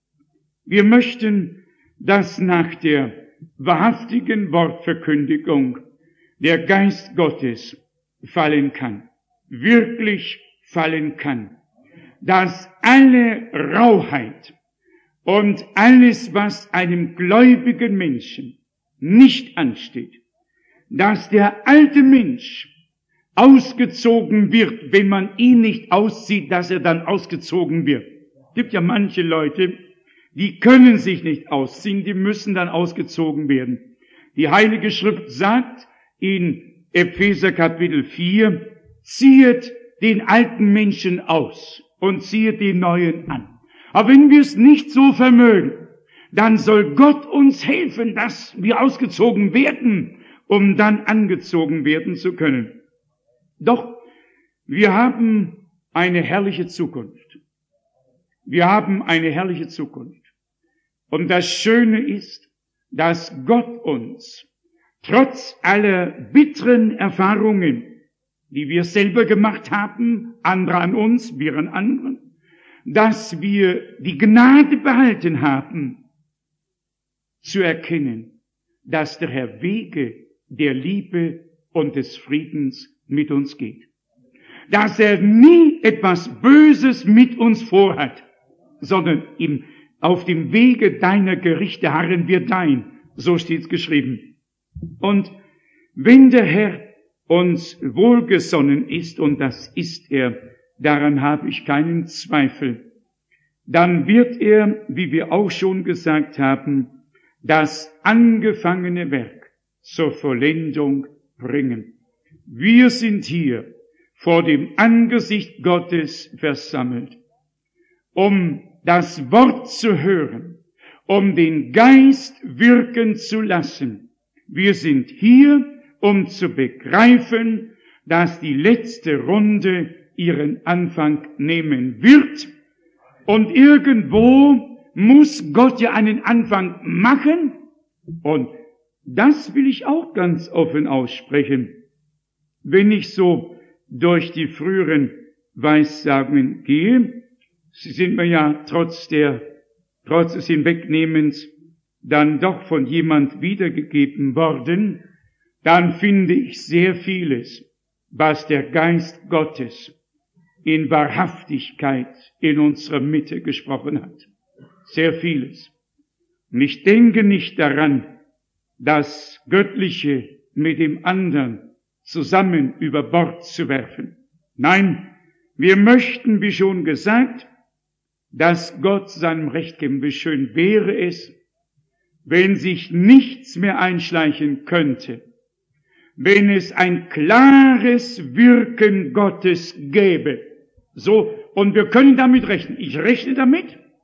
Wir möchten, dass nach der wahrhaftigen Wortverkündigung der Geist Gottes fallen kann, wirklich fallen kann, dass alle Rauheit und alles, was einem gläubigen Menschen nicht ansteht, dass der alte Mensch ausgezogen wird, wenn man ihn nicht auszieht, dass er dann ausgezogen wird. Es gibt ja manche Leute, die können sich nicht ausziehen, die müssen dann ausgezogen werden. Die Heilige Schrift sagt in Epheser Kapitel vier, ziehet den alten Menschen aus und ziehet den neuen an. Aber wenn wir es nicht so vermögen, dann soll Gott uns helfen, dass wir ausgezogen werden, um dann angezogen werden zu können. Doch wir haben eine herrliche Zukunft. Wir haben eine herrliche Zukunft. Und das Schöne ist, dass Gott uns trotz aller bitteren Erfahrungen, die wir selber gemacht haben, andere an uns, wir an anderen, dass wir die Gnade behalten haben, zu erkennen, dass der Herr Wege der Liebe und des Friedens mit uns geht. Dass er nie etwas Böses mit uns vorhat, sondern im, auf dem Wege deiner Gerichte harren wir dein. So steht's geschrieben. Und wenn der Herr uns wohlgesonnen ist, und das ist er, daran habe ich keinen Zweifel, dann wird er, wie wir auch schon gesagt haben, das angefangene Werk zur Vollendung bringen. Wir sind hier vor dem Angesicht Gottes versammelt, um das Wort zu hören, um den Geist wirken zu lassen. Wir sind hier, um zu begreifen, dass die letzte Runde ihren Anfang nehmen wird. Und irgendwo muss Gott ja einen Anfang machen. Und das will ich auch ganz offen aussprechen. Wenn ich so durch die früheren Weissagungen gehe, sie sind mir ja trotz der, trotz des Hinwegnehmens dann doch von jemand wiedergegeben worden, dann finde ich sehr vieles, was der Geist Gottes in Wahrhaftigkeit in unserer Mitte gesprochen hat. Sehr vieles. Und ich denke nicht daran, das Göttliche mit dem anderen zusammen über Bord zu werfen. Nein, wir möchten, wie schon gesagt, dass Gott seinem Recht geben. Wie schön wäre es, wenn sich nichts mehr einschleichen könnte, wenn es ein klares Wirken Gottes gäbe. So, und wir können damit rechnen. Ich rechne damit,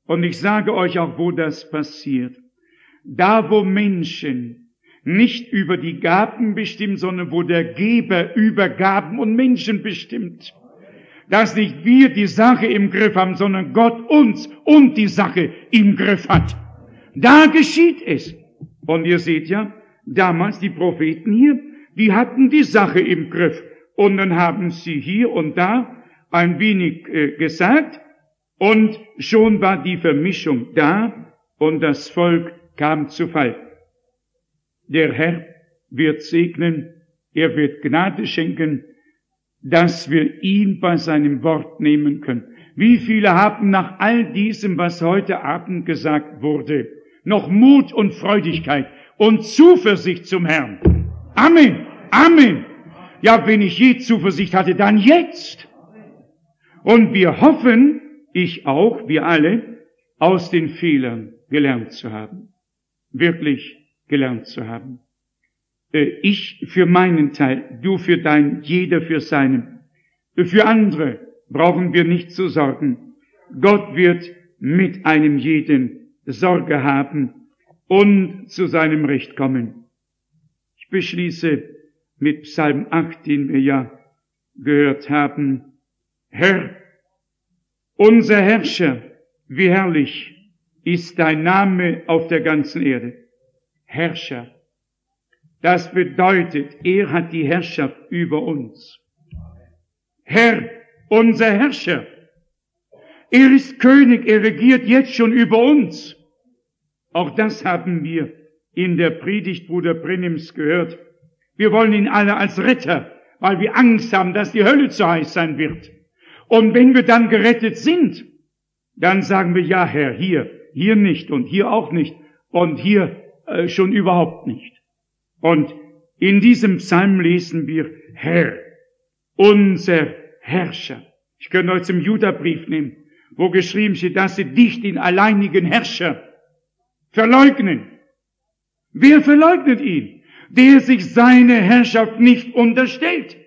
Und ich sage euch auch, wo das passiert. Da, wo Menschen nicht über die Gaben bestimmt, sondern wo der Geber über Gaben und Menschen bestimmt. Dass nicht wir die Sache im Griff haben, sondern Gott uns und die Sache im Griff hat. Da geschieht es. Und ihr seht ja, damals die Propheten hier, die hatten die Sache im Griff. Und dann haben sie hier und da ein wenig äh, gesagt. Und schon war die Vermischung da und das Volk kam zu Fall. Der Herr wird segnen, er wird Gnade schenken, dass wir ihn bei seinem Wort nehmen können. Wie viele haben nach all diesem, was heute Abend gesagt wurde, noch Mut und Freudigkeit und Zuversicht zum Herrn? Amen, Amen. Ja, wenn ich je Zuversicht hatte, dann jetzt. Und wir hoffen, ich auch, wir alle, aus den Fehlern gelernt zu haben. Wirklich gelernt zu haben. Ich für meinen Teil, du für deinen, jeder für seinen. Für andere brauchen wir nicht zu sorgen. Gott wird mit einem jeden Sorge haben und zu seinem Recht kommen. Ich beschließe mit Psalm acht, den wir ja gehört haben. Herr, unser Herrscher, wie herrlich ist dein Name auf der ganzen Erde. Herrscher. Das bedeutet, er hat die Herrschaft über uns. Herr, unser Herrscher. Er ist König, er regiert jetzt schon über uns. Auch das haben wir in der Predigt Bruder Brennims gehört. Wir wollen ihn alle als Retter, weil wir Angst haben, dass die Hölle zu heiß sein wird. Und wenn wir dann gerettet sind, dann sagen wir, ja Herr, hier, hier nicht und hier auch nicht und hier äh, schon überhaupt nicht. Und in diesem Psalm lesen wir, Herr, unser Herrscher. Ich könnte euch zum Judabrief nehmen, wo geschrieben steht, dass sie dich, den alleinigen Herrscher, verleugnen. Wer verleugnet ihn? Der sich seine Herrschaft nicht unterstellt.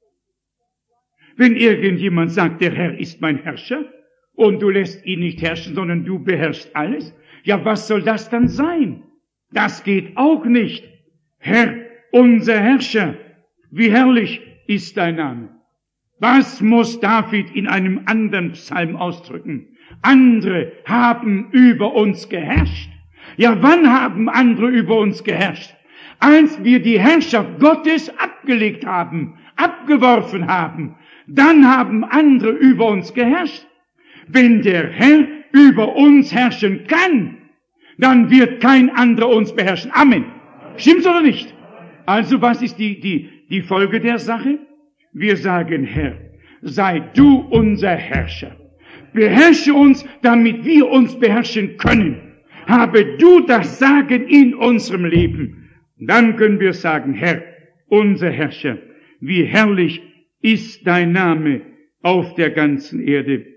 Wenn irgendjemand sagt, der Herr ist mein Herrscher, und du lässt ihn nicht herrschen, sondern du beherrschst alles, ja, was soll das dann sein? Das geht auch nicht. Herr, unser Herrscher, wie herrlich ist dein Name. Was muss David in einem anderen Psalm ausdrücken? Andere haben über uns geherrscht. Ja, wann haben andere über uns geherrscht? Als wir die Herrschaft Gottes abgelegt haben, abgeworfen haben, dann haben andere über uns geherrscht. Wenn der Herr über uns herrschen kann, dann wird kein anderer uns beherrschen. Amen. Stimmt's oder nicht? Also was ist die, die, die Folge der Sache? Wir sagen, Herr, sei du unser Herrscher. Beherrsche uns, damit wir uns beherrschen können. Habe du das Sagen in unserem Leben. Dann können wir sagen, Herr, unser Herrscher, wie herrlich ist dein Name auf der ganzen Erde.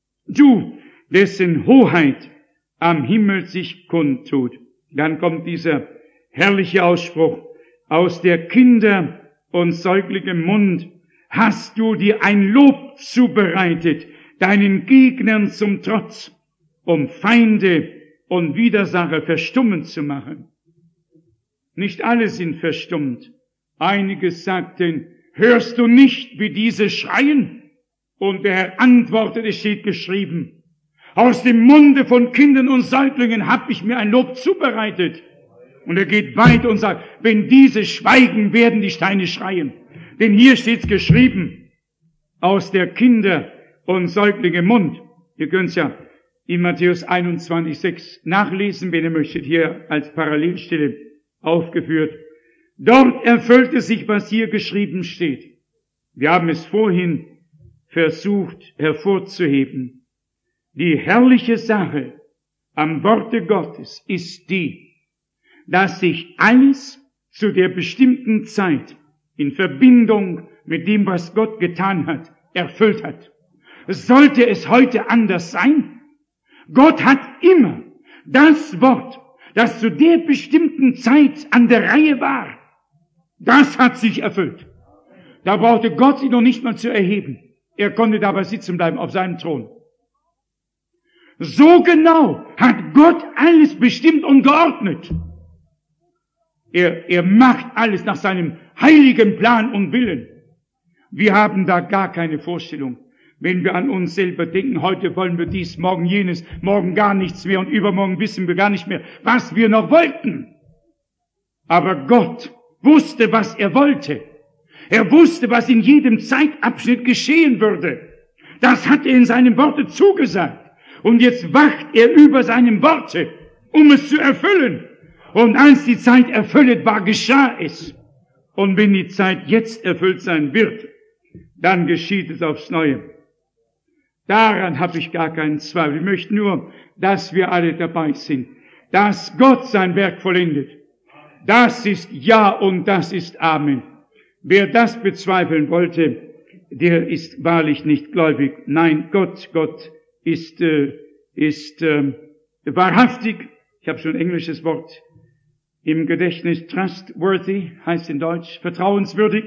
Du, dessen Hoheit am Himmel sich kundtut. Dann kommt dieser herrliche Ausspruch, aus der Kinder und Säuglinge Mund hast du dir ein Lob zubereitet, deinen Gegnern zum Trotz, um Feinde und Widersacher verstummen zu machen. Nicht alle sind verstummt. Einige sagten, hörst du nicht, wie diese schreien? Und der Herr antwortet, es steht geschrieben, aus dem Munde von Kindern und Säuglingen habe ich mir ein Lob zubereitet. Und er geht weiter und sagt, wenn diese schweigen, werden die Steine schreien. Denn hier steht's geschrieben, aus der Kinder und Säuglinge Mund. Ihr könnt's ja in Matthäus einundzwanzig, sechs nachlesen, wenn ihr möchtet, hier als Parallelstelle aufgeführt. Dort erfüllte sich, was hier geschrieben steht. Wir haben es vorhin versucht hervorzuheben. Die herrliche Sache am Worte Gottes ist die, dass sich alles zu der bestimmten Zeit in Verbindung mit dem, was Gott getan hat, erfüllt hat. Sollte es heute anders sein? Gott hat immer das Wort, das zu der bestimmten Zeit an der Reihe war, das hat sich erfüllt. Da brauchte Gott sich noch nicht mal zu erheben. Er konnte dabei sitzen bleiben auf seinem Thron. So genau hat Gott alles bestimmt und geordnet. Er, er macht alles nach seinem heiligen Plan und Willen. Wir haben da gar keine Vorstellung. Wenn wir an uns selber denken, heute wollen wir dies, morgen jenes, morgen gar nichts mehr und übermorgen wissen wir gar nicht mehr, was wir noch wollten. Aber Gott wusste, was er wollte. Er wusste, was in jedem Zeitabschnitt geschehen würde. Das hat er in seinem Worte zugesagt. Und jetzt wacht er über seinem Worte, um es zu erfüllen. Und als die Zeit erfüllt war, geschah es. Und wenn die Zeit jetzt erfüllt sein wird, dann geschieht es aufs Neue. Daran habe ich gar keinen Zweifel. Ich möchte nur, dass wir alle dabei sind. Dass Gott sein Werk vollendet. Das ist Ja und das ist Amen. Wer das bezweifeln wollte, der ist wahrlich nicht gläubig. Nein, Gott, Gott ist, äh, ist äh, wahrhaftig. Ich habe schon ein englisches Wort im Gedächtnis. Trustworthy heißt in Deutsch vertrauenswürdig.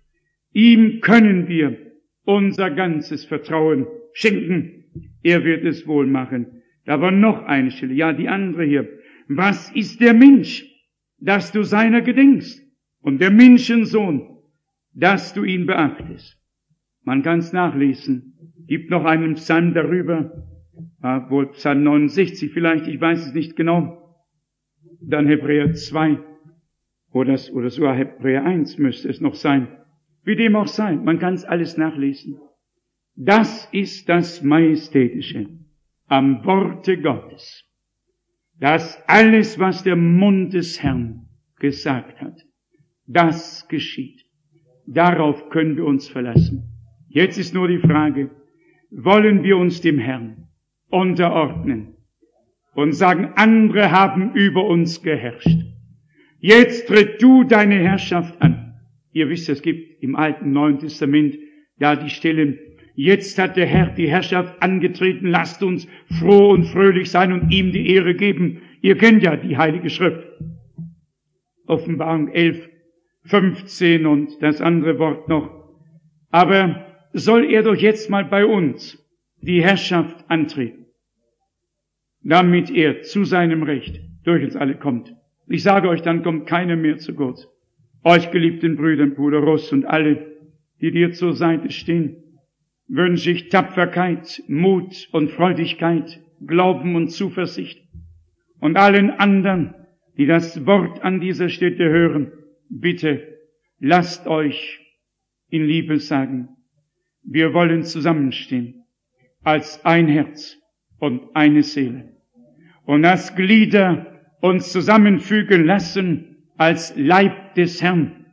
Ihm können wir unser ganzes Vertrauen schenken. Er wird es wohl machen. Da war noch eine Stelle. Ja, die andere hier. Was ist der Mensch, dass du seiner gedenkst? Und der Menschensohn, dass du ihn beachtest. Man kann es nachlesen. Gibt noch einen Psalm darüber. Ah, wohl Psalm neunundsechzig vielleicht, ich weiß es nicht genau. Dann Hebräer zwei. Oder, oder sogar Hebräer eins müsste es noch sein. Wie dem auch sei, man kann es alles nachlesen. Das ist das Majestätische am Worte Gottes. Dass alles, was der Mund des Herrn gesagt hat, das geschieht. Darauf können wir uns verlassen. Jetzt ist nur die Frage, wollen wir uns dem Herrn unterordnen und sagen, andere haben über uns geherrscht. Jetzt tritt du deine Herrschaft an. Ihr wisst, es gibt im Alten Neuen Testament ja die Stellen, jetzt hat der Herr die Herrschaft angetreten, lasst uns froh und fröhlich sein und ihm die Ehre geben. Ihr kennt ja die Heilige Schrift. Offenbarung elf, fünfzehn und das andere Wort noch. Aber soll er doch jetzt mal bei uns die Herrschaft antreten, damit er zu seinem Recht durch uns alle kommt. Ich sage euch, dann kommt keiner mehr zu Gott. Euch geliebten Brüdern, Bruder Ross und alle, die dir zur Seite stehen, wünsche ich Tapferkeit, Mut und Freudigkeit, Glauben und Zuversicht. Und allen anderen, die das Wort an dieser Stätte hören, bitte lasst euch in Liebe sagen, wir wollen zusammenstehen als ein Herz und eine Seele. Und als Glieder uns zusammenfügen lassen als Leib des Herrn,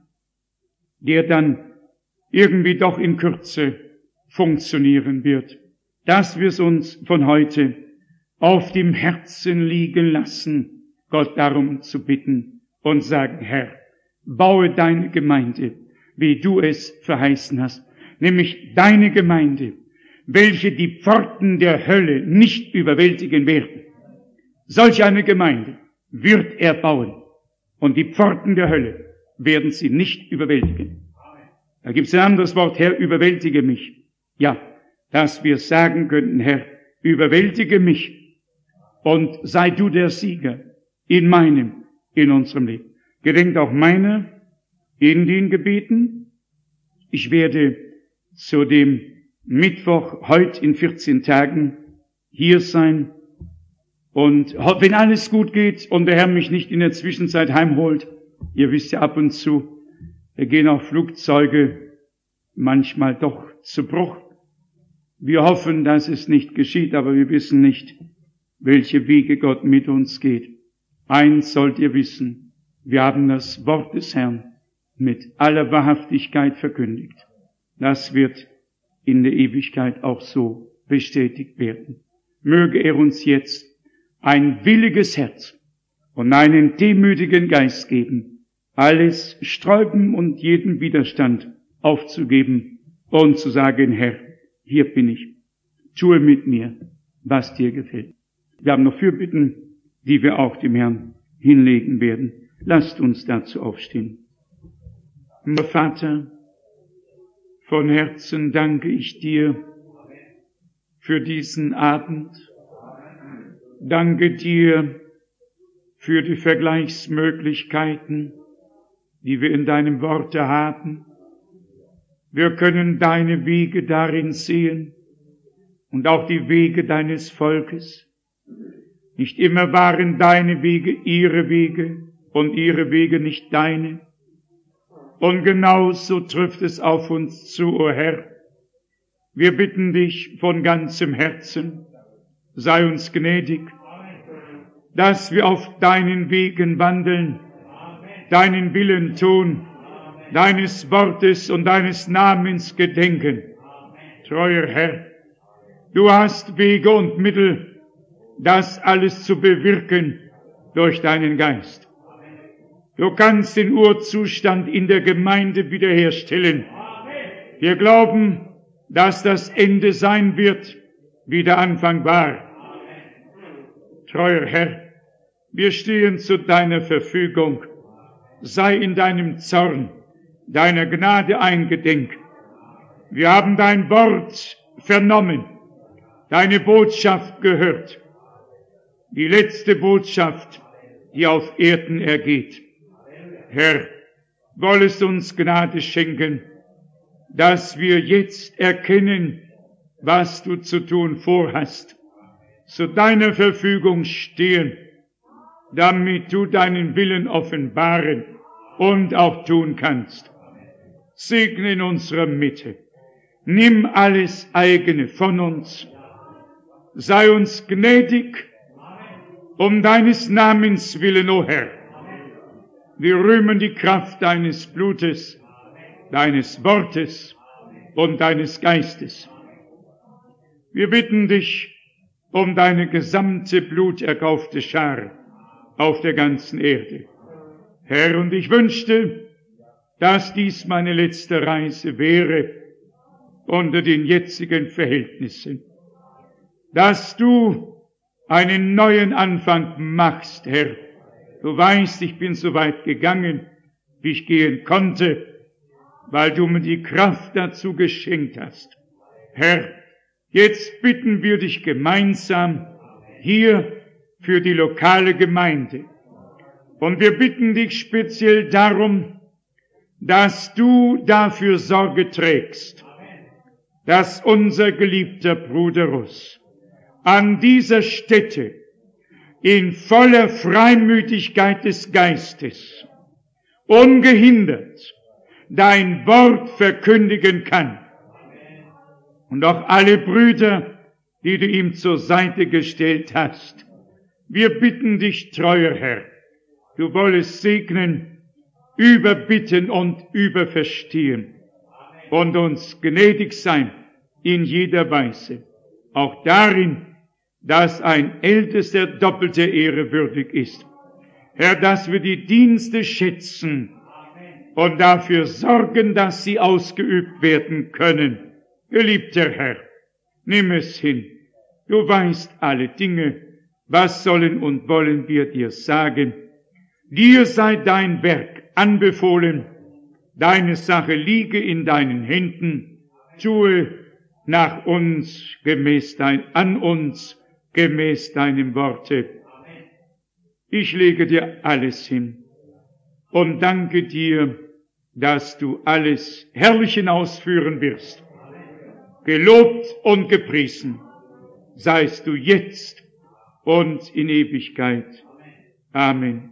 der dann irgendwie doch in Kürze funktionieren wird. Dass wir es uns von heute auf dem Herzen liegen lassen, Gott darum zu bitten und sagen, Herr, baue deine Gemeinde, wie du es verheißen hast, nämlich deine Gemeinde, welche die Pforten der Hölle nicht überwältigen werden. Solch eine Gemeinde wird er bauen und die Pforten der Hölle werden sie nicht überwältigen. Da gibt es ein anderes Wort, Herr, überwältige mich. Ja, dass wir sagen könnten, Herr, überwältige mich und sei du der Sieger in meinem, in unserem Leben. Gedenkt auch meiner in den Gebeten. Ich werde zu dem Mittwoch heute in vierzehn Tagen hier sein. Und wenn alles gut geht und der Herr mich nicht in der Zwischenzeit heimholt, ihr wisst ja ab und zu, da gehen auch Flugzeuge manchmal doch zu Bruch. Wir hoffen, dass es nicht geschieht, aber wir wissen nicht, welche Wege Gott mit uns geht. Eins sollt ihr wissen, wir haben das Wort des Herrn mit aller Wahrhaftigkeit verkündigt. Das wird in der Ewigkeit auch so bestätigt werden. Möge er uns jetzt ein williges Herz und einen demütigen Geist geben, alles Sträuben und jeden Widerstand aufzugeben und zu sagen, Herr, hier bin ich, tue mit mir, was dir gefällt. Wir haben noch Fürbitten, die wir auch dem Herrn hinlegen werden. Lasst uns dazu aufstehen. Vater, von Herzen danke ich dir für diesen Abend, danke dir für die Vergleichsmöglichkeiten, die wir in deinem Worte haben. Wir können deine Wege darin sehen und auch die Wege deines Volkes. Nicht immer waren deine Wege ihre Wege und ihre Wege nicht deine. Und genauso trifft es auf uns zu, o Herr. Wir bitten dich von ganzem Herzen, sei uns gnädig, dass wir auf deinen Wegen wandeln, deinen Willen tun, deines Wortes und deines Namens gedenken. Treuer Herr, du hast Wege und Mittel, das alles zu bewirken durch deinen Geist. Du kannst den Urzustand in der Gemeinde wiederherstellen. Wir glauben, dass das Ende sein wird, wie der Anfang war. Treuer Herr, wir stehen zu deiner Verfügung. Sei in deinem Zorn, deiner Gnade eingedenk. Wir haben dein Wort vernommen, deine Botschaft gehört, die letzte Botschaft, die auf Erden ergeht. Herr, wollest uns Gnade schenken, dass wir jetzt erkennen, was du zu tun vorhast, zu deiner Verfügung stehen, damit du deinen Willen offenbaren und auch tun kannst. Segne in unserer Mitte. Nimm alles eigene von uns. Sei uns gnädig, um deines Namens willen, o Herr. Wir rühmen die Kraft deines Blutes, deines Wortes und deines Geistes. Wir bitten dich um deine gesamte bluterkaufte Schar auf der ganzen Erde. Herr, und ich wünschte, dass dies meine letzte Reise wäre unter den jetzigen Verhältnissen, dass du einen neuen Anfang machst, Herr. Du weißt, ich bin so weit gegangen, wie ich gehen konnte, weil du mir die Kraft dazu geschenkt hast. Herr, jetzt bitten wir dich gemeinsam hier für die lokale Gemeinde. Und wir bitten dich speziell darum, dass du dafür Sorge trägst, dass unser geliebter Bruder Russ an dieser Stätte in voller Freimütigkeit des Geistes, ungehindert, dein Wort verkündigen kann. Und auch alle Brüder, die du ihm zur Seite gestellt hast. Wir bitten dich, treuer Herr, du wollest segnen, überbitten und überverstehen und uns gnädig sein in jeder Weise, auch darin, dass ein Ältester doppelte Ehre würdig ist. Herr, dass wir die Dienste schätzen und dafür sorgen, dass sie ausgeübt werden können. Geliebter Herr, nimm es hin. Du weißt alle Dinge. Was sollen und wollen wir dir sagen? Dir sei dein Werk anbefohlen. Deine Sache liege in deinen Händen. Tue nach uns, gemäß dein, an uns, gemäß deinem Worte. Ich lege dir alles hin und danke dir, dass du alles herrlich hinausführen wirst. Gelobt und gepriesen seist du jetzt und in Ewigkeit. Amen.